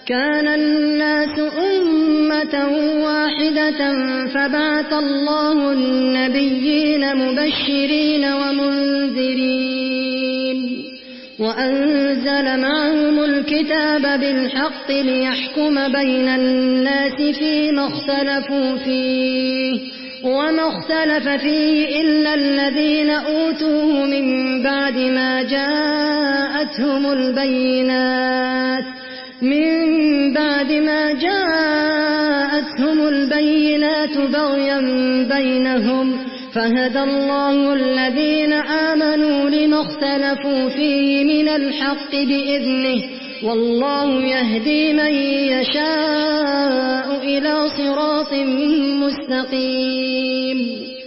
كان الناس أمة واحدة فبعث الله النبيين مبشرين ومنذرين وأنزل معهم الكتاب بالحق ليحكم بين الناس فيما اختلفوا فيه وما اختلف فيه إلا الذين أوتوه من بعد ما جاءتهم البينات بغيا بينهم فهدى الله الذين آمنوا لما اختلفوا فيه من الحق بإذنه والله يهدي من يشاء إلى صراط مستقيم.